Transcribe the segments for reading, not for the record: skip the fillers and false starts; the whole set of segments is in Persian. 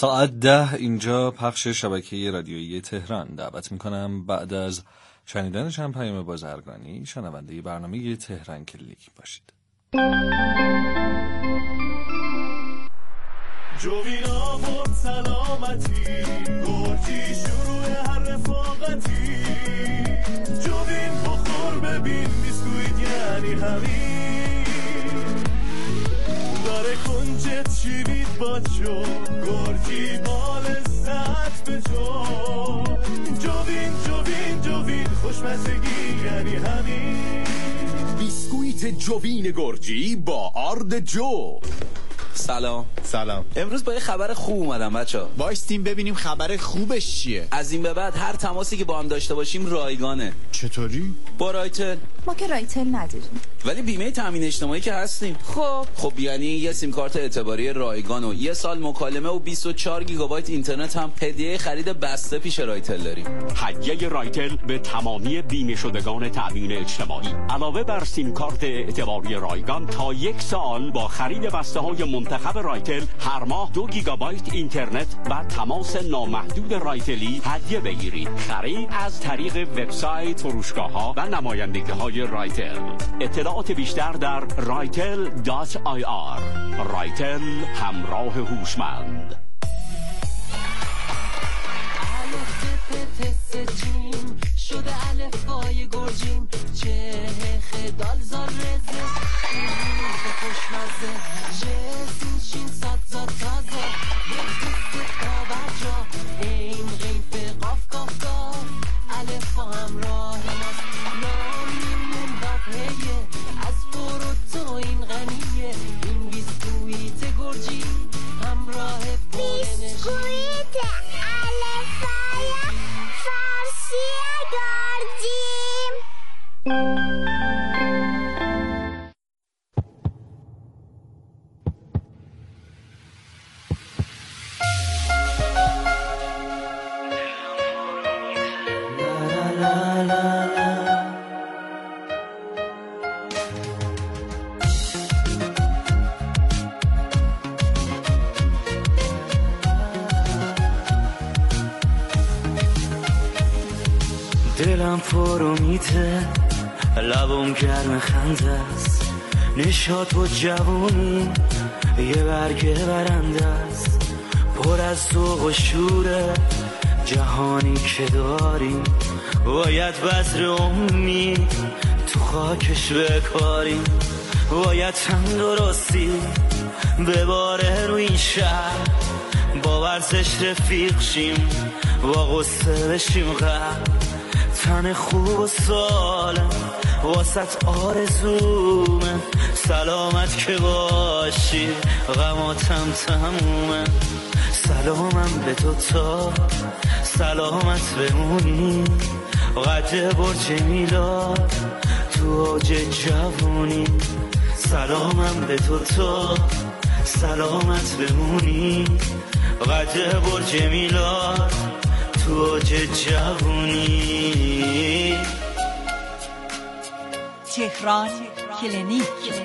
ساعت 10 اینجا پخش شبکه رادیویی تهران. دعوت میکنم بعد از شنیدن چند پیام بازرگانی شنونده برنامه تهران کلینیک باشید. جوینا بود سلامتی، گرچی شروع هر رفاقتی. جوین بخور ببین بیسکویت یعنی همین. داره کنجت شیوید با جو، گرچی بال ساعت به جو. جوین جوین جوین خوشمزگی یعنی همین. بیسکویت جوین گرجی با آرد جو. سلام. امروز با یه خبر خوب اومدم بچه‌ها. وایستیم ببینیم خبر خوبش چیه. از این به بعد هر تماسی که با هم داشته باشیم رایگانه. چطوری؟ با رایتل. ما که رایتل نداریم. ولی بیمه تامین اجتماعی که هستیم. خب یعنی یه سیم کارت اعتباری رایگان و یه سال مکالمه و 24 گیگابایت اینترنت هم هدیه خرید بسته پیش رایتل داریم. هدیه رایتل به تمامی بیمه شدگان تامین اجتماعی. علاوه بر سیم کارت اعتباری رایگان تا 1 سال با خرید بسته‌های منتخب رایتل هر ماه 2 گیگابایت اینترنت و تماس نامحدود رایتلی هدیه بگیرید. خرید از طریق وبسایت، فروشگاه‌ها و نمایندگی‌های رایتل. اطلاعات بیشتر در raitel.ir. رایتل، همراه هوشمند. شده الفبای گرجیم، چه خدال زار رزه خوشمزه، جسین شین ساد زاد تازه، یک دست بابجا این غیف قاف قاف قاف، الفا همراه ماست نامیم باقیه، از تو این غنیه، این بیسکویت گرجی همراه پولنشی. بیسکویت الفای فارسی گرجیم. دلم پرو میته، لبم گرم خنده است، نشاط و جوونی یه برگه برنده است، پر از ذوق و شوره جهانی که داری، باید بذر امید تو خاکش بکاری، باید تندرستی بباره رو این شهر، با ورزش رفیق شیم، با غصه بشیم غرق، تن خوب و سالم واسط آرزومه، سلامت که باشی غماتم تمومه، سلامم به تو تا سلامت بمونی، قد برج میلاد تو اوج جوونی، سلامم به تو تا سلامت بمونی، قد برج میلاد تو اوج جوونی. تهران کلینیک.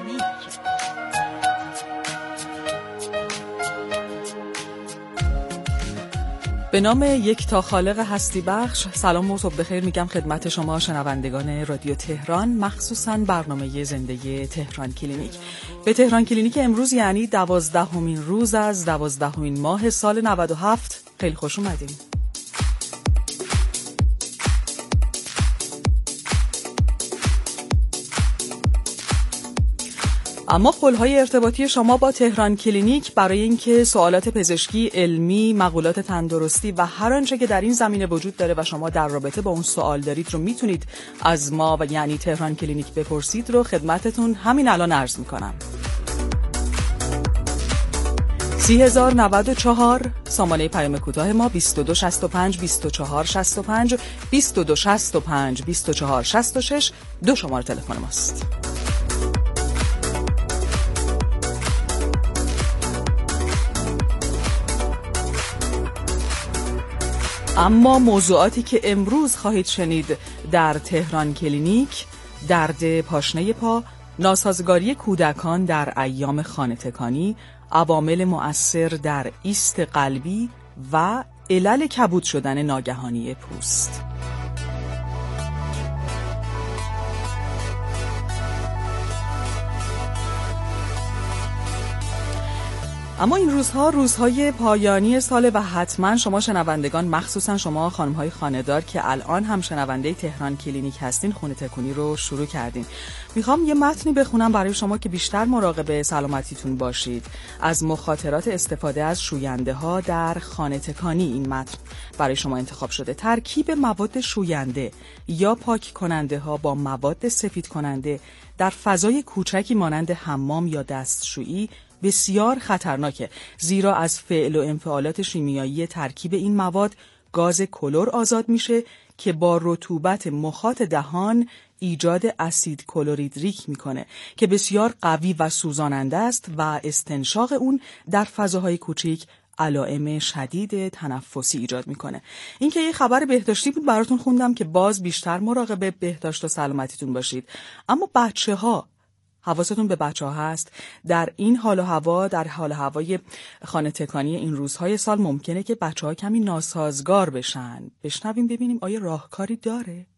به نام یک تا خالق هستی بخش سلام و صبح بخیر میگم خدمت شما شنوندگان رادیو تهران، مخصوصا برنامه زنده تهران کلینیک. به تهران کلینیک امروز یعنی 12مین روز از 12مین ماه سال 97 خیلی خوش اومدین. اما پل‌های ارتباطی شما با تهران کلینیک برای اینکه سوالات پزشکی، علمی، مقولات تندرستی و هر آنچه که در این زمینه وجود داره و شما در رابطه با اون سوال دارید رو میتونید از ما و یعنی تهران کلینیک بپرسید رو خدمتتون همین الان عرض میکنم. 30,094 سامانه پیام کوتاه ما 2265 2465 2265 2466 دو شماره تلفن ماست. اما موضوعاتی که امروز خواهید شنید در تهران کلینیک: درد پاشنه پا، ناسازگاری کودکان در ایام خانه تکانی، عوامل مؤثر در ایست قلبی و علل کبود شدن ناگهانی پوست. اما این روزها روزهای پایانی سال و حتما شما شنوندگان، مخصوصا شما خانم‌های خانه‌دار که الان هم شنونده تهران کلینیک هستین، خونه تکونی رو شروع کردین. میخوام یه متنی بخونم برای شما که بیشتر مراقب سلامتیتون باشید. از مخاطرات استفاده از شوینده در خانه تکانی این متن برای شما انتخاب شده. ترکیب مواد شوینده یا پاک کننده ها با مواد سفید کننده در فضای کوچکی مانند حمام یا دستشویی بسیار خطرناکه، زیرا از فعل و انفعالات شیمیایی ترکیب این مواد گاز کلور آزاد میشه که با رطوبت مخاط دهان ایجاد اسید کلوریدریک میکنه که بسیار قوی و سوزاننده است و استنشاق اون در فضاهای کوچیک علائم شدید تنفسی ایجاد میکنه. این که یه خبر بهداشتی بود براتون خوندم که باز بیشتر مراقب بهداشت و سلامتیتون باشید. اما بچه‌ها، حواستون به بچه‌ها هست. در این حال و هوا، در حال هوای خانه تکانی این روزهای سال ممکنه که بچه‌ها کمی ناسازگار بشن. بشنویم ببینیم آیا راهکاری داره؟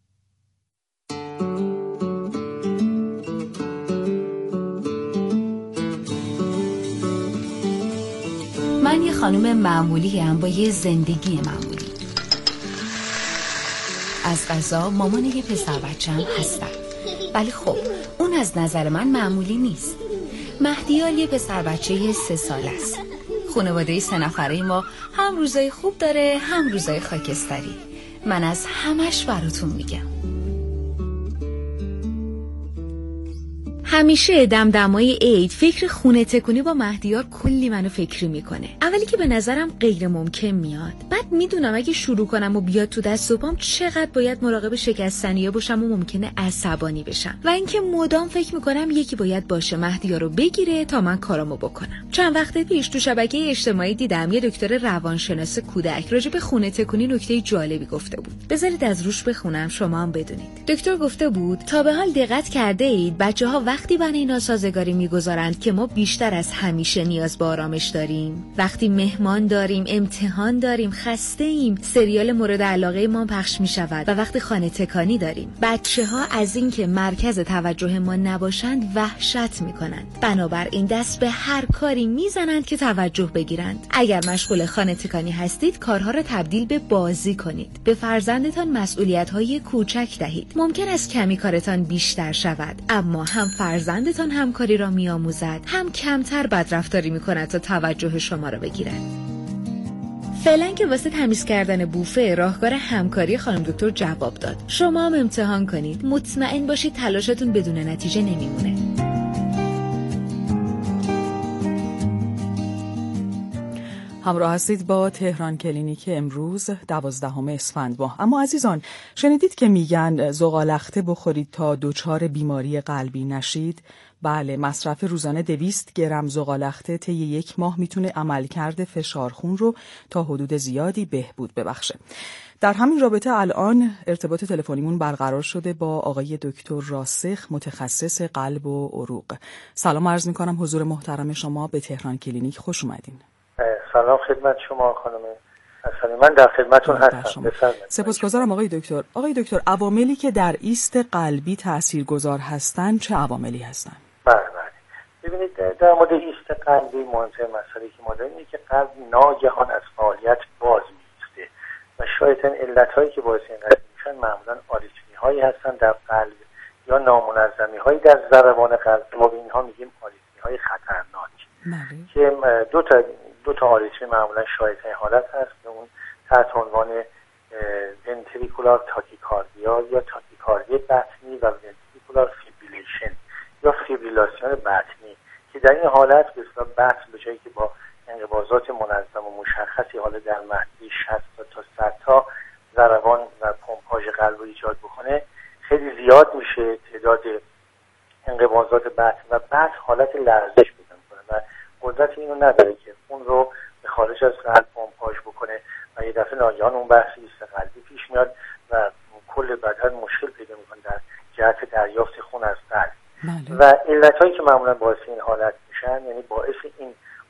من یه خانم معمولیم با یه زندگی معمولی. از قضا مامان یه پسر بچه‌م هستم، ولی خب اون از نظر من معمولی نیست. مهدیال یه پسر بچه 3 ساله است. خانواده 3 نفره ما هم روزای خوب داره هم روزای خاکستری. من از همش براتون میگم. همیشه دمدمای عید فکر خونه تکونی با مهدیار کلی منو فکری میکنه. اولی که به نظرم غیر ممکن میاد، بعد میدونم اگه شروع کنم و بیاد تو دست و پام چقدر باید مراقب شکستنی‌ها باشم و ممکنه عصبانی بشم، و اینکه مدام فکر میکنم یکی باید باشه مهدیار رو بگیره تا من کارامو بکنم. چند وقت پیش تو شبکه اجتماعی دیدم یه دکتر روانشناس کودک راجع به خونه تکونی نکته جالبی گفته بود. بذارید از روش بخونم شما هم بدونید. دکتر گفته بود تا به حال دقت کرده اید بچه‌ها وقتی برای ناسازگاری میگذارند که ما بیشتر از همیشه نیاز به آرامش داریم؟ وقتی مهمان داریم، امتحان داریم، خسته ایم، سریال مورد علاقه ما پخش میشود، و وقتی خانه تکانی داریم، بچه‌ها از اینکه مرکز توجه ما نباشند وحشت میکنند. بنابراین دست به هر کاری میزنند که توجه بگیرند. اگر مشغول خانه تکانی هستید، کارها را تبدیل به بازی کنید. به فرزندتان مسئولیت‌های کوچک دهید. ممکن است کمی کارتان بیشتر شود، اما هم فرزندتان همکاری را می‌آموزد، هم کمتر بدرفتاری می‌کند تا توجه شما را بگیرد. فعلا که واسه تمیز کردن بوفه راهکار همکاری خانم دکتر جواب داد. شما هم امتحان کنید. مطمئن باشید تلاشتون بدون نتیجه نمیمونه. همراه هستید با تهران کلینیک امروز 12 اسفند ماه. اما عزیزان، شنیدید که میگن زغالخته بخورید تا دچار بیماری قلبی نشید؟ بله، مصرف روزانه 200 گرم زغالخته طی 1 ماه میتونه عملکرد فشار خون رو تا حدود زیادی بهبود ببخشه. در همین رابطه الان ارتباط تلفنیمون برقرار شده با آقای دکتر راسخ، متخصص قلب و عروق. سلام عرض میکنم حضور محترم شما به تهران کلینیک، خوش اومدین. سلام خدمت شما خانم حسنی، من در خدمتتون هستم. سپاسگزارم آقای دکتر. آقای دکتر، عواملی که در ایست قلبی تاثیرگذار هستند چه عواملی هستند؟ بله. ببینید در مورد ایست قلبی مهمترین مسئله که ما داریم اینه که قلب ناگهان از فعالیت باز می‌ایسته و شاید علت‌هایی که باعث این قضیه میشن معمولاً آریتمی‌هایی هستن در قلب یا نامنظمی‌هایی در ضربان قلب. ما به اینها میگیم آریتمی‌های خطرناک که دو تا آریتمی معمولا شایع‌ترین حالت هست که اون تحت عنوان ونتریکولار تاکیکاردیا یا تاکیکاردی بطنی و ونتریکولار فیبریلیشن یا فیبریلاسیون بطنی، که در این حالت به اصطلاح بطن به جایی که با انقباضات منظم و مشخصی حالا در مهدی 60 تا 100 تا ضربان و پمپاژ قلب رو ایجاد بکنه، خیلی زیاد میشه تعداد انقباضات بطن و بعد حالت لرزش پیدا میکنه و قدرت اینو نداره که خون رو به خارج از قلب پمپاژ بکنه و یه دفعه ناگهان اون بحث ایست قلبی پیش میاد و کل بدن مشکل پیدا میکنه در جهت دریافت خون از قلب. و علتهایی که معمولا باعث این حالت میشن، یعنی باعث این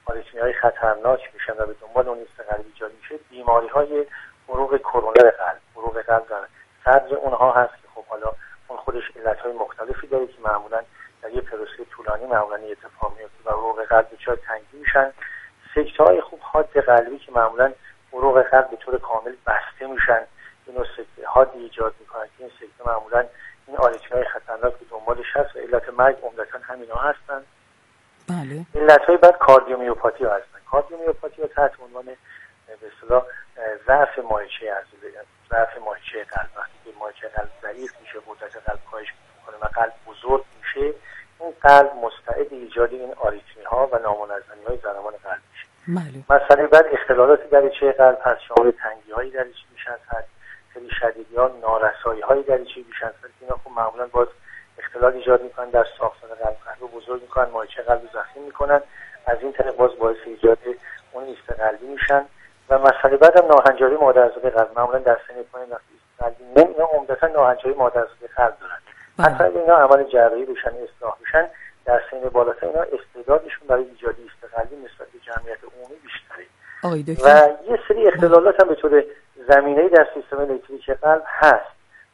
های خطرناک میشن و به دنبال اون ایست قلبی ایجاد میشه بیماری های عروق کرونر قلب. عروق قلب در صدر اونها هست که خب حالا اون خودش علت های مختلفی داره که معمولا در یه پروسه طولانی معمولا اتفاق میفته و عروق قلب دچار تنگی میشن. سکته های خوب حاد قلبی که معمولا عروق قلب به طور کامل بسته میشن، اینو سکته حادی ایجاد میکنن که این سکته معمولا این آریتمیای خطرناک به دنبالش هست و علت مرگ عمدتاً همینا هستن. بله. علت‌های بعد کاردیومیوپاتی هستن. کاردیومیوپاتی تحت عنوان به اصطلاح ضعف ماهیچه عضله، ضعف ماهیچه قلب. وقتی که ماهیچه قلب ضعیف میشه، قدرت قلب کاهش میکنه و قلب بزرگ میشه، این قلب مستعد ایجاد این آریتمی ها و نامنظمی‌های ضربان قلب میشه. بله. مسئله بعد اختلالات دریچه قلب هست، شامل تنگی‌های دریچه میشن، خیلی شدیدی ها نارسایی‌های دریچه میشن. اینا خب معمولا باز اختلال ایجاد میکنن در ساختار قلب رو بزرگ میکنن، ماهیچه قلب رو ضخیم میکنن، از این طریق باز باعث ایجاد اون ایست قلبی میشن. و مسئله بعد هم ناهنجاری مادرزاده قلب، معمولا در سن پایین وقتی ایست قلبی میاد اینا عمدتاً ناهنجاری مادرزاده قلب دارن. حتی اگه اینا عمل جراحی بشن، اصلاح بشن، در سن بالاتر اینا استعدادشون برای ایجاد ایست قلبی نسبت به جمعیت عمومی بیشتره. و یه سری اختلالات هم به طور زمینه‌ای در سیستم الکتریکی قلب هست،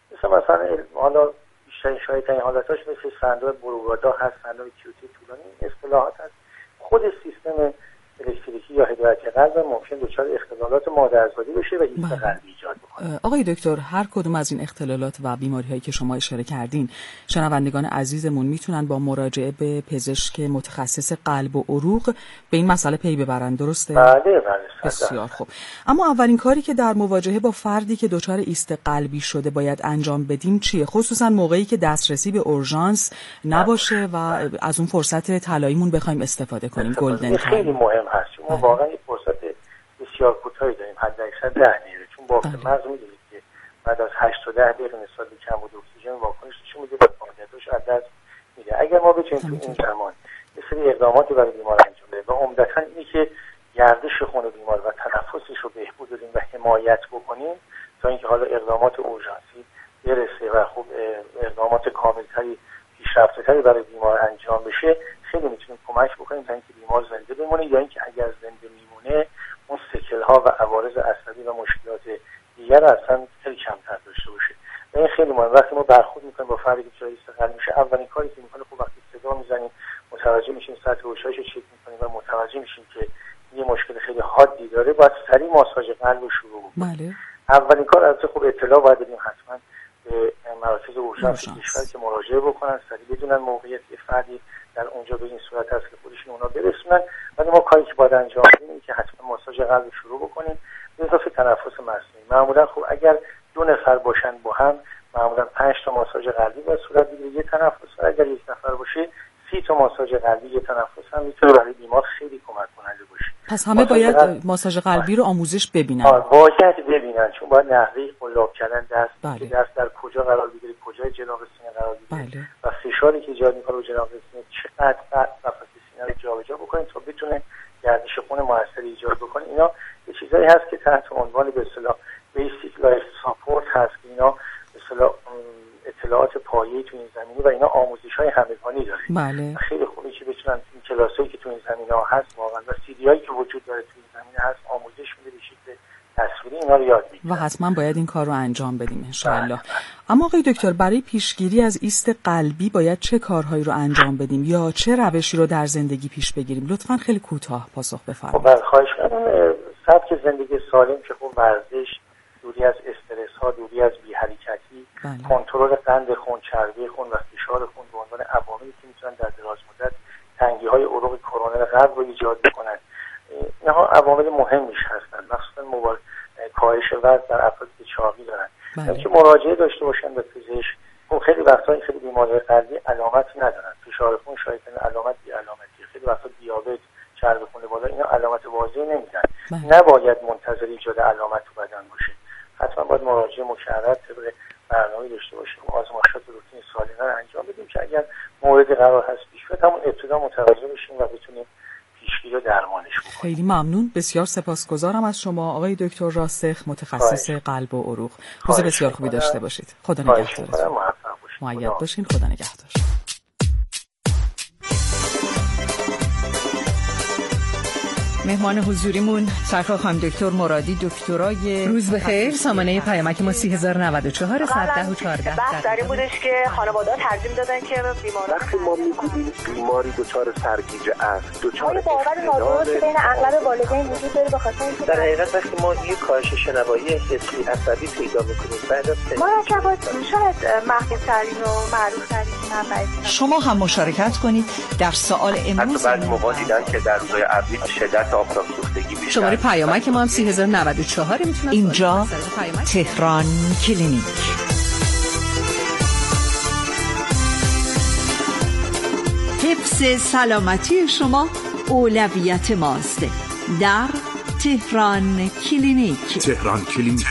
مثلا حالا بیشترین شایع‌ترین حالتاش مثل سندرم بروگادا هست، سندرم کیوتی طولانی، این اصطلاحات هست. خود سیستم الکتریکی یا هدایت قلب ممکن دچار اختلالات مادرزادی بشه و ایست قلبی ایجاد بکنه. آقای دکتر، هر کدوم از این اختلالات و بیماری‌هایی که شما اشاره کردین، شنوندگان عزیزمون میتونن با مراجعه به پزشک متخصص قلب و عروق به این مسئله پی ببرن، درسته؟ بله. بسیار خوب. اما اولین کاری که در مواجهه با فردی که دچار ایست قلبی شده باید انجام بدیم چیه؟ خصوصا موقعی که دسترسی به اورژانس نباشه و از اون فرصت طلاییمون بخوایم استفاده کنیم. گلدن خیلی مهم هست. ما واقعا این فرصت بسیار کوتاهی داریم، حد اکثر 10 دقیقه، چون بافت مغز میدونید که بعد از 8 تا 10 دقیقه نسبت به کمبود اکسیژن واکنش نشون میده و فعالیتش از دست میده. اگر ما بتونیم تو این زمان یه سری اقداماتی برای بیمار انجام بدیم و عمدتاً اینی که گردش خون بیمار و تنفسش رو بهبود بدیم و حمایت بکنیم تا اینکه حالا اقدامات اورژانسی برسه و خوب اقدامات کاملتری پیشرفته‌تری برای بیمار انجام بشه، خیلی میتونیم کمک بکنیم تا اینکه بیمار زنده بمونه، یا اینکه اگر زنده میمونه اون سکل‌ها و عوارض عصبی و مشکلات دیگر اصلا خیلی کمتر داشته باشه. و این خیلی مهمه. وقتی ما برخورد میکنیم با فردی که دچار ایست قلبی میشه، اولین کاری که میکنه خب وقتی صدا میزنیم متوجه میشیم، سطح هوشیاریش رو چک میکنیم و متوجه میشیم که یه مشکل خیلی حادی داره، باید سریع ماساژ قلب رو شروع بکنیم. اولین کار البته خب اطلاع باید بدیم حتما به مراکز اورژانس کشور که مراجعه بکنن، سریع بدونن موقعیت فردی در اونجا به این صورت هست که خودشون اونا برسونن. ولی ما کاری که باید انجام بدیم اینه که حتما ماساژ قلب شروع بکنیم به اضافه تنفس مصنوعی. معمولا خب اگر 2 نفر باشن با هم معمولا 5 تا ماساژ قلبی باید صورت بگیره، یه تنفس، و اگر 1 نفر باشه 30 تا ماساژ قلبی، یه تنفس هم میتونه برای بیمار خیلی کمک کننده باشه. پس همه باید ماساژ قلبی رو آموزش ببینن. باید ببینن، چون باید نحوه قلاب کردن دست در کجا قرار بگیره، کجای جناق سینه قرار بگیره و فشاری که ایجاد میکنه رو جناق سینه چقدر قفسه سینه رو جابجا بکنیم تا بتونه گردش خون موثری ایجاد بکنه. اینا یه چیزایی هست که تحت عنوان به اصطلاح بیسیک لایف ساپورت هست که اینا به اصطلاح اطلاعات پایه‌ای تو این زمینه و اینا آموزش‌های همگانی داره. بله. خیلی خوبه که بتونن این کلاسایی که تو این زمینه‌ها هست واقعا و سی‌دی‌هایی که وجود داره تو این زمینه هست آموزش میده به شکل تصویری، اینا رو یاد میگیرن و حتما باید این کار رو انجام بدیم ان شاءالله. اما آقای دکتر، برای پیشگیری از ایست قلبی باید چه کارهایی رو انجام بدیم یا چه روشی رو در زندگی پیش بگیریم؟ لطفاً خیلی کوتاه پاسخ بفرمایید. خب خواهش می‌کنم. سبک زندگی سالم که خب ورزش، دوری از استرس ها، دوری از بی حرکتی، کنترل قند خون، چربی خون و فشار خون به عنوان عواملی که میتونن در دراز مدت تنگی های عروق کرونر قلب رو ایجاد بکنن. اینها عوامل مهمیش هستن، مخصوصا کاهش وزن در افرادی که چاقی دارن. که مراجعه داشته باشن به پزشک. خب خیلی وقتا خیلی بیماری قلبی علامتی ندارن، فشار خون شاید علامت بی علامتی، خیلی وقتا دیابت، چربی خون بالا، اینا علامت واضحی نمیدن. نباید منتظر ایجاد علامت تو بدن باشه. حتما باید مراجعه مکرر طبق برنامه داشته باشیم، آزمایشات روتین سالانه رو انجام بدیم که اگر موردی قرار هست پیش بیاد همون ابتدا متوجه بشیم و بتونیم پیشگیری و درمانش بکنیم. خیلی ممنون، بسیار سپاسگزارم از شما آقای دکتر راسخ، متخصص قلب و عروق. روز بسیار خوبی داشته باشید. خدا نگهدارتون. مؤید باشین. خدا نگهدار. مهمان حضوریمون سرکار خانم دکتر مرادی، دکترای روز بخیر. سامانه پیامک ما 3094 110 و 14 بحث در این بودش که خانواده‌ها ترجیح دادن که بیماران وقتی ما میگوییم بیماری دچار سرگیجه است، دچار باور نادرست بین اغلب والدین وجود داره به خاطر اینکه در حقیقت وقتی ما یک کاهش شنوایی حسی عصبی پیدا می‌کنیم بعد از مرکبات شاید مخفی ترین و معروف ترین منبع. شما هم مشارکت کنید در سوال امروز. حتی بعضی موقع دیدن که در روزهای ابری شدت آفتاب سوختگی بیشتر. شماره پیامک ما هم 3094 میتونید. اینجا تهران کلینیک. حفظ سلامتی شما اولویت ماست. در تهران کلینیک. تهران کلینیک.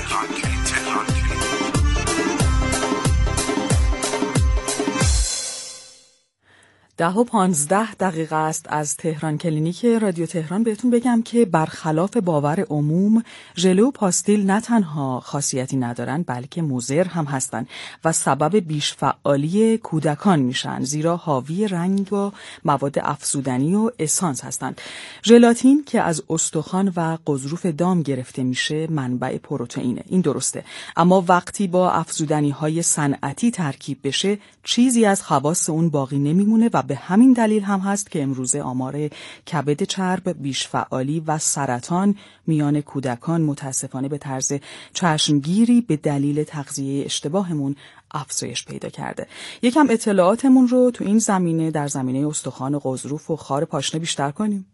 10:15 است از تهران کلینیک رادیو تهران. بهتون بگم که برخلاف باور عموم ژله و پاستیل نه تنها خاصیتی ندارن بلکه مضر هم هستن و سبب بیش فعالی کودکان میشن، زیرا حاوی رنگ و مواد افزودنی و اسانس هستند. ژلاتین که از استخوان و غضروف دام گرفته میشه منبع پروتئینه، این درسته، اما وقتی با افزودنی‌های صنعتی ترکیب بشه چیزی از خواص اون باقی نمیمونه و به همین دلیل هم هست که امروزه آمار کبد چرب، بیش فعالی و سرطان میان کودکان متاسفانه به طرز چشمگیری به دلیل تغذیه اشتباهمون افزایش پیدا کرده. یکم اطلاعاتمون رو تو این زمینه در زمینه استخوان غضروف و خار پاشنه بیشتر کنیم.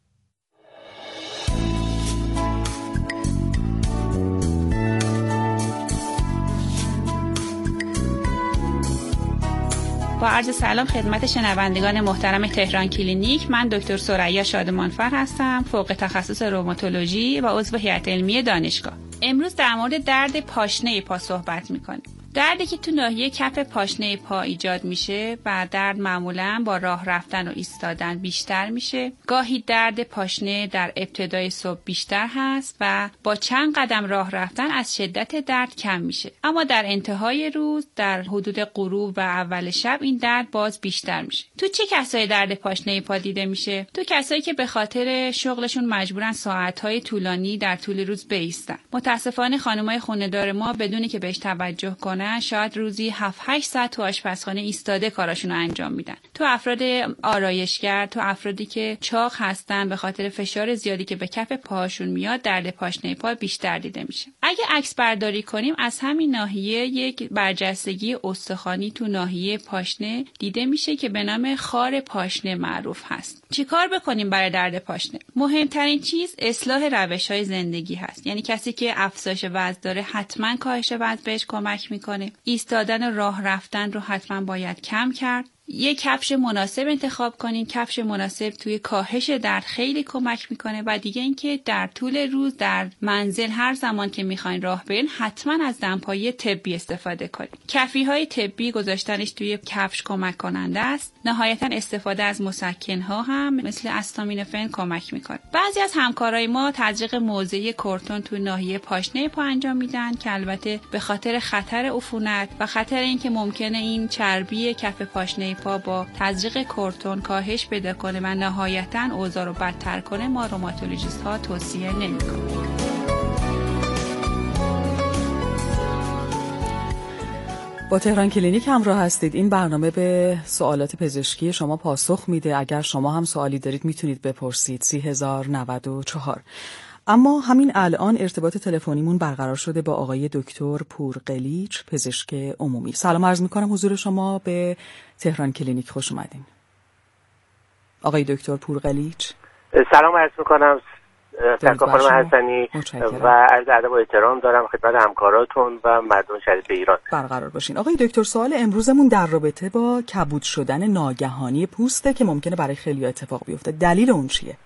با عرض سلام خدمت شنوندگان محترم تهران کلینیک، من دکتر ثریا شادمانفر هستم، فوق تخصص روماتولوژی و عضو هیئت علمی دانشگاه. امروز در مورد درد پاشنه پا صحبت می‌کنیم. دردی که تو ناحیه کف پاشنه پا ایجاد میشه و درد معمولاً با راه رفتن و ایستادن بیشتر میشه. گاهی درد پاشنه در ابتدای صبح بیشتر هست و با چند قدم راه رفتن از شدت درد کم میشه، اما در انتهای روز در حدود غروب و اول شب این درد باز بیشتر میشه. تو چه کسایی درد پاشنه پا دیده میشه؟ تو کسایی که به خاطر شغلشون مجبورن ساعت‌های طولانی در طول روز بایستن. متاسفانه خانم‌های خونه‌دار ما بدونی که بهش توجه کنن شاید روزی 7-8 ساعت تو آشپزخانه ایستاده کاراشون رو انجام میدن. تو افراد آرایشگر، تو افرادی که چاق هستن به خاطر فشار زیادی که به کف پاهاشون میاد درد پاشنه پا بیشتر دیده میشه. اگه عکس برداری کنیم از همین ناحیه یک برجستگی استخوانی تو ناحیه پاشنه دیده میشه که به نام خار پاشنه معروف هست. چیکار بکنیم برای درد پاشنه؟ مهمترین چیز اصلاح روش‌های زندگی هست. یعنی کسی که افزایش وزن داره حتما کاهش وزن بهش کمک میکنه. ایستادن و راه رفتن رو حتما باید کم کرد. یک کفش مناسب انتخاب کنین. کفش مناسب توی کاهش درد خیلی کمک میکنه و دیگه اینکه در طول روز در منزل هر زمان که میخواین راه برین حتما از دمپایی طبی استفاده کنین. کفی‌های طبی گذاشتنش توی کفش کمک کننده است. نهایتا استفاده از مسکن‌ها هم مثل استامینوفن کمک میکنه. بعضی از همکارای ما تزریق موضعی کورتون توی ناحیه پاشنه پا انجام میدن که البته به خاطر خطر عفونت و خطر اینکه ممکنه این چربی کف پاشنه پا با تزریق کورتون کاهش پیدا کنه و نهایتاً اوضاع رو بدتر کنه، ما روماتولوژیست ها توصیه نمی‌کنیم. با تهران کلینیک همراه هستید. این برنامه به سوالات پزشکی شما پاسخ میده. اگر شما هم سوالی دارید میتونید بپرسید. 3094. اما همین الان ارتباط تلفنیمون برقرار شده با آقای دکتر پورقلیچ، پزشک عمومی. سلام عرض میکنم حضور شما به تهران کلینیک خوش اومدین. آقای دکتر پورقلیچ. سلام عرض میکنم سرکار خانم حسنی و عرض ادب و احترام دارم خدمت همکاراتون و مردم شریف ایران. برقرار باشین. آقای دکتر، سوال امروزمون در رابطه با کبود شدن ناگهانی پوسته که ممکنه برای خیلی اتفاق بیفته. دلیل اون چیه؟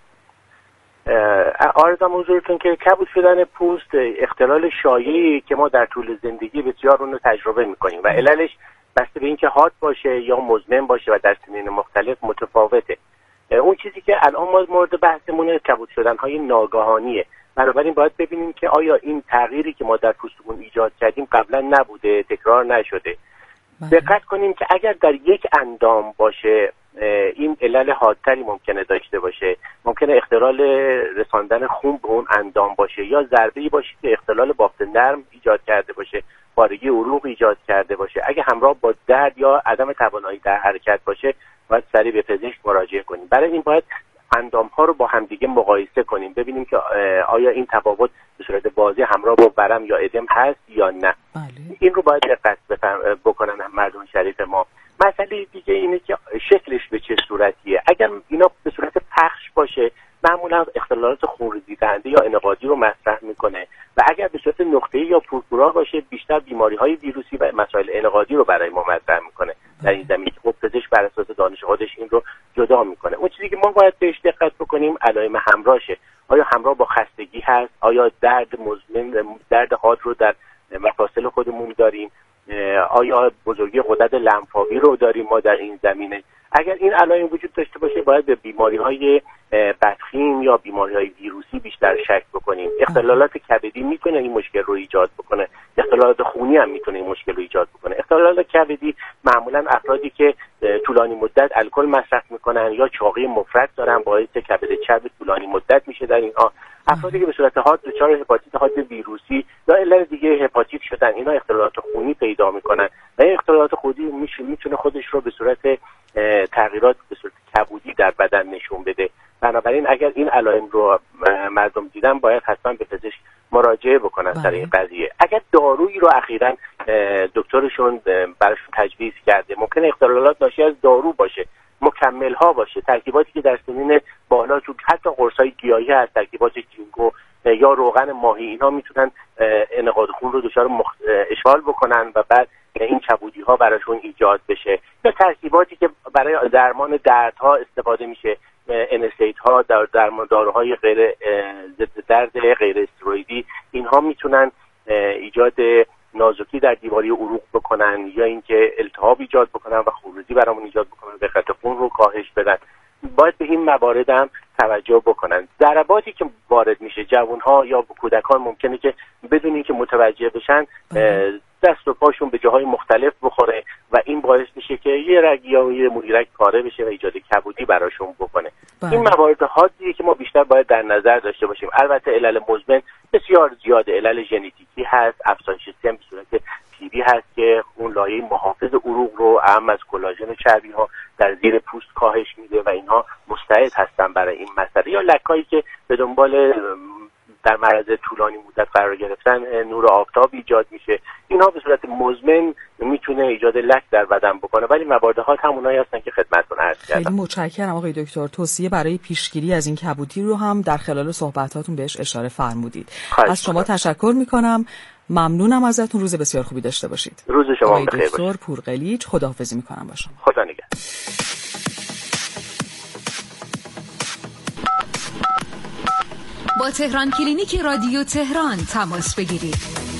عرضم حضورتون که کبود شدن پوست اختلال شایعی که ما در طول زندگی بسیار اون رو تجربه میکنیم و عللش بسته به اینکه حاد باشه یا مزمن باشه و در سنین مختلف متفاوته. اون چیزی که الان ما مورد بحثمونه کبود شدن‌های ناگهانیه. بنابراین باید ببینیم که آیا این تغییری که ما در پوستمون ایجاد کردیم قبلا نبوده، تکرار نشده. دقت کنیم که اگر در یک اندام باشه این علل حادتری ممکنه داشته باشه. ممکنه اختلال رساندن خون به اون اندام باشه، یا ضربه‌ای باشه که اختلال بافت نرم ایجاد کرده باشه، پارگی عروق ایجاد کرده باشه. اگه همراه با درد یا عدم توانایی در حرکت باشه، باید سریع به پزشک مراجعه کنیم. برای این باید اندام‌ها رو با همدیگه مقایسه کنیم، ببینیم که آیا این تفاوت به صورت واضح همراه با ورم یا ادم هست یا نه. این رو باید دقت بکنن مردم شریف ما. مسئله دیگه اینه که شکلش به چه صورتیه. اگر اینا به صورت پخش باشه، معمولا اختلالات خونریزی دهنده یا انعقادی رو مطرح میکنه، و اگر به صورت نقطه‌ای یا پرپورا باشه، بیشتر بیماری‌های ویروسی و مسائل انعقادی رو برای ما مطرح میکنه. در این زمینه خب پزشک بر اساس دانش خودش این رو جدا میکنه. اون چیزی که ما باید بهش دقت بکنیم علائم همراهشه. آیا همراه با خستگی هست؟ آیا درد مزمن، درد حاد رو در مفاصل خودمون داریم؟ آیا بزرگی غدد لنفاوی رو داریم ما در این زمینه؟ اگر این علائم وجود داشته باشه، باید به بیماری‌های بدخیم یا بیماری‌های ویروسی بیشتر شک بکنیم. اختلالات کبدی میتونه این مشکل رو ایجاد بکنه، اختلالات خونی هم میتونه این مشکل رو ایجاد بکنه. اختلالات کبدی معمولا افرادی که طولانی مدت الکل مصرف میکنن یا چاقی مفرط دارن، باعث کبد چرب طولانی مدت میشه در اینها. افرادی که به صورت حاد دچار هپاتیت حاد ویروسی یا علت دیگه هپاتیت شدن، اینا اختلالات خونی پیدا میکنن و این اختلالات خونی میتونه خودش رو به صورت تغییرات به صورت کبودی در بدن نشون بده. بنابراین اگر این علائم رو مردم دیدن، باید حتما به پزشک مراجعه بکنن سر این قضیه. اگر دارویی رو اخیراً دکترشون براشون تجویز کرده، ممکنه اختلالات ناشی از دارو باشه، مکمل ها باشه، ترکیباتی که در سنین بالا، چون حتی قرصای گیاهی هست، ترکیبات جینگو یا روغن ماهی، اینا میتونن انعقاد خون رو دچار اشغال بکنن و بعد این کبودی ها براشون ایجاد بشه. یا ترکیباتی که برای درمان دردها استفاده میشه، NSAID ها، داروهای غیر ضد درد غیر استروئیدی، اینها میتونن ایجاد نازکی در دیواره عروق بکنن یا اینکه التهاب ایجاد بکنن و خونریزی برامون ایجاد بکنن، دقت خون رو کاهش بدن. باید به این موارد هم توجه بکنن. ضرباتی که وارد میشه، جوانها یا کودکان ممکنه که بدون اینکه متوجه بشن دست و پاشون به جاهای مختلف بخوره و این باعث میشه که یه رگ یا یه مویرگ پاره بشه و ایجاد کبودی براشون بکنه. این موارد حادیه که ما بیشتر باید در نظر داشته باشیم. البته علل مزمن بسیار زیاده، علل ژنتیکی هست، افزایش سن به صورت پیری هست که اون لایه محافظ عروق رو اهم از کلاژن و چربی ها در زیر پوست کاهش میده و اینها مستعد هستن برای این مسئله. یا لکایی که به دنبال در معرض طولانی مدت قرار گرفتن نور آفتاب ایجاد میشه، اینها به صورت مزمن میتونه ایجاد لک در بدن بکنه، ولی موارد حاد همونایی هستن که خدمتتون عرض کردم. خیلی متشکرم آقای دکتر. توصیه برای پیشگیری از این کبودی رو هم در خلال صحبتاتون بهش اشاره فرمودید. از شما تشکر میکنم. ممنونم ازتون. روز بسیار خوبی داشته باشید. روز شما بخیر باشه. دکتر پورقلیچ، خداحافظی میکنم با شما. خدا نگهدار. با تهران کلینیک رادیو تهران تماس بگیرید.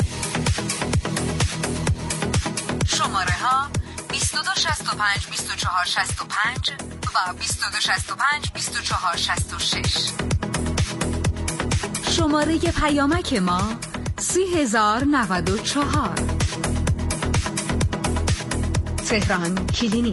شماره ها 2265 2465 و 2265 2466. شماره پیامک ما 3094. تهران کلینیک.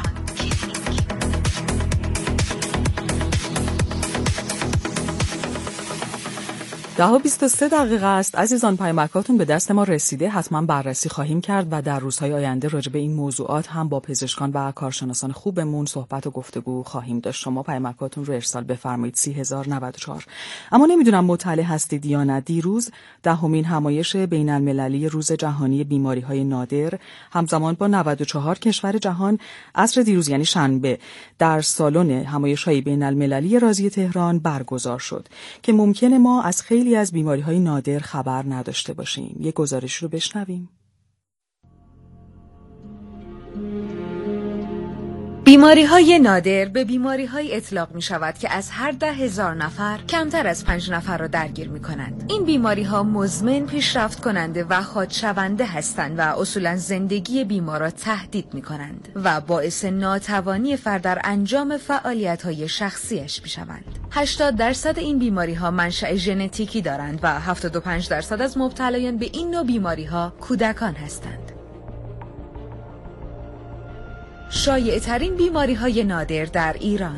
10:23 است. عزیزان، پیامکاتون به دست ما رسیده، حتما بررسی خواهیم کرد و در روزهای آینده راجع به این موضوعات هم با پزشکان و کارشناسان خوبمون صحبت و گفتگو خواهیم داشت. شما پیامکاتون رو ارسال بفرمایید 3094. اما نمیدونم مطلع هستید یا نه، دیروز 10مین همایش بین‌المللی روز جهانی بیماری‌های نادر همزمان با 94 کشور جهان عصر دیروز یعنی شنبه در سالن همایش‌های بین‌المللی رازی تهران برگزار شد که ممکنه ما از خیلی از بیماری‌های نادر خبر نداشته باشیم. یک گزارش رو بشنویم. بیماری‌های نادر به بیماری‌های اطلاق می‌شود که از هر 10,000 نفر کمتر از 5 نفر را درگیر می‌کنند. این بیماری‌ها مزمن، پیشرفت کننده و خودشونده هستند و اصولاً زندگی بیمار را تهدید می‌کنند و باعث ناتوانی فرد در انجام فعالیت‌های شخصیش می‌شوند. 80% این بیماری‌ها منشأ ژنتیکی دارند و 75% از مبتلایان به این نوع بیماری‌ها کودکان هستند. شایع ترین بیماری های نادر در ایران.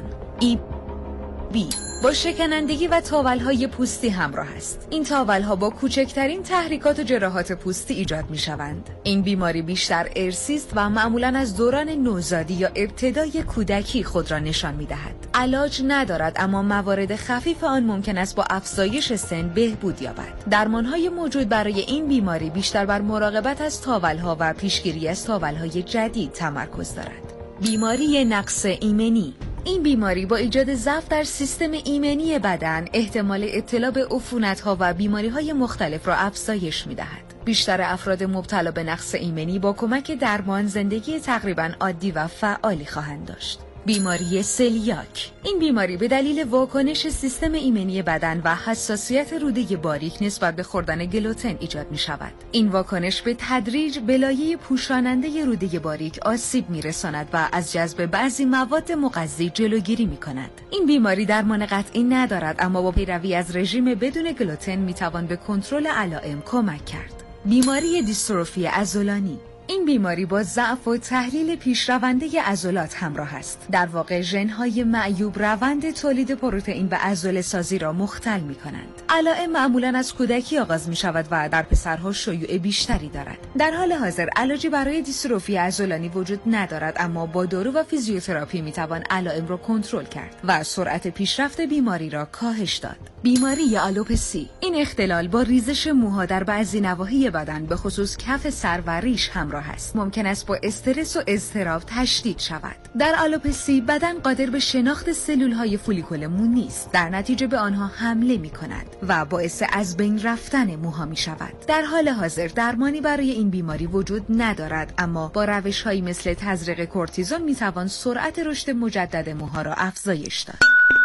EB با شکنندگی و تاولهای پوستی همراه است. این تاولها با کوچکترین تحریکات و جراحات پوستی ایجاد می شوند. این بیماری بیشتر ارثی است و معمولاً از دوران نوزادی یا ابتدای کودکی خود را نشان می دهد. علاج ندارد، اما موارد خفیف آن ممکن است با افزایش سن بهبود یابد. درمانهای موجود برای این بیماری بیشتر بر مراقبت از تاولها و پیشگیری از تاولهای جدید تمرکز دارد. بیماری نقص ایمنی. این بیماری با ایجاد ضعف در سیستم ایمنی بدن احتمال ابتلا به عفونت‌ها و بیماری‌های مختلف را افزایش می‌دهد. بیشتر افراد مبتلا به نقص ایمنی با کمک درمان زندگی تقریباً عادی و فعالی خواهند داشت. بیماری سلیاک. این بیماری به دلیل واکنش سیستم ایمنی بدن و حساسیت روده باریک نسبت به خوردن گلوتن ایجاد می شود. این واکنش به تدریج به لایه پوشاننده روده باریک آسیب می رساند و از جذب بعضی مواد مغذی جلوگیری می کند. این بیماری درمان قطعی ندارد، اما با پیروی از رژیم بدون گلوتن می توان به کنترل علائم کمک کرد. بیماری دیستروفی عضلانی. این بیماری با ضعف و تحلیل پیشرونده عضلات همراه است. در واقع ژن‌های معیوب روند تولید پروتئین و عضله سازی را مختل می‌کنند. علائم معمولاً از کودکی آغاز می‌شود و در پسرها شیوع بیشتری دارد. در حال حاضر علاجی برای دیستروفی عضلانی وجود ندارد، اما با دارو و فیزیوتراپی می‌توان علائم را کنترل کرد و سرعت پیشرفت بیماری را کاهش داد. بیماری آلوپسی. این اختلال با ریزش موها در بعضی نواحی بدن به خصوص کف سر و ریش همراه است. ممکن است با استرس و اضطراب تشدید شود. در آلوپسی بدن قادر به شناخت سلول‌های فولیکول مو نیست. در نتیجه به آنها حمله می‌کند و باعث از بین رفتن موها می‌شود. در حال حاضر درمانی برای این بیماری وجود ندارد، اما با روش‌هایی مثل تزریق کورتیزون می‌توان سرعت رشد مجدد موها را افزایش داد.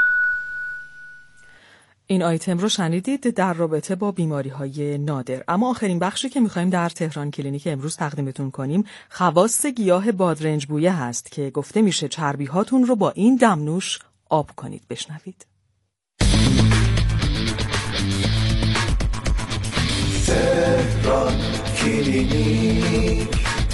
این آیتم رو شنیدید در رابطه با بیماری‌های نادر. اما آخرین بخشی که می‌خوایم در تهران کلینیک امروز تقدیمتون کنیم خواص گیاه بادرنج بویه هست که گفته میشه چربی‌هاتون رو با این دمنوش آب کنید. بشنوید. تهران کلینیک.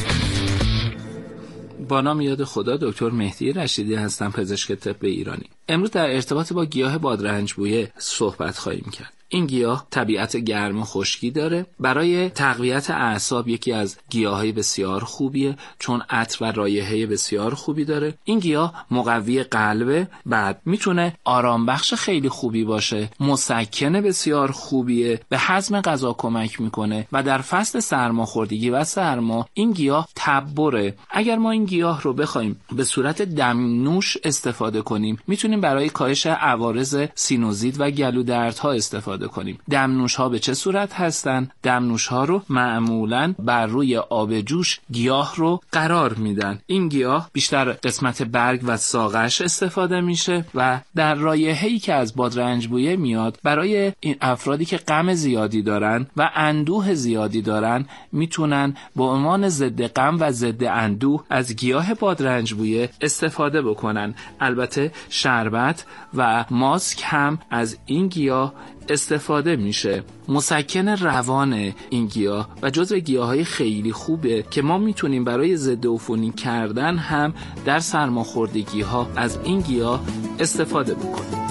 با نام یاد خدا دکتر مهدی رشیدی هستم، پزشک طب ایرانی. امروز در ارتباط با گیاه بادرنج بویه صحبت خواهیم کرد. این گیاه طبیعت گرم و خشکی داره. برای تقویت اعصاب یکی از گیاهای بسیار خوبیه، چون عطر و رایحه بسیار خوبی داره. این گیاه مقوی قلبه، بعد میتونه آرام بخش خیلی خوبی باشه، مسکن بسیار خوبیه، به هضم غذا کمک میکنه و در فصل سرماخوردگی و سرما این گیاه تبره. اگر ما این گیاه رو بخوایم به صورت دمنوش استفاده کنیم، میتونیم برای کاهش عوارض سینوزیت و گلودردها استفاده کنیم. دمنوش ها به چه صورت هستن؟ دمنوش ها رو معمولاً بر روی آب جوش گیاه رو قرار میدن. این گیاه بیشتر قسمت برگ و ساقش استفاده میشه و در رایحه‌ای که از بادرنج بویه میاد برای این افرادی که غم زیادی دارن و اندوه زیادی دارن میتونن به عنوان ضد غم و ضد اندوه از گیاه بادرنج بویه استفاده بکنن. البته شربت و ماسک هم از این گیاه استفاده میشه. مسکن روان این گیاه و جزو گیاهای خیلی خوبه که ما میتونیم برای ضد عفونی کردن هم در سرماخوردگی ها از این گیاه استفاده بکنیم.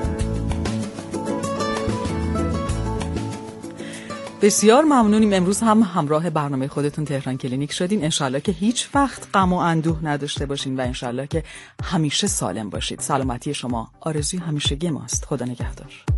بسیار ممنونیم. امروز هم همراه برنامه خودتون تهران کلینیک شدین. انشالله که هیچ وقت غم و اندوه نداشته باشین و انشالله که همیشه سالم باشید. سلامتی شما آرزوی همیشگی ماست. خدا نگهدار.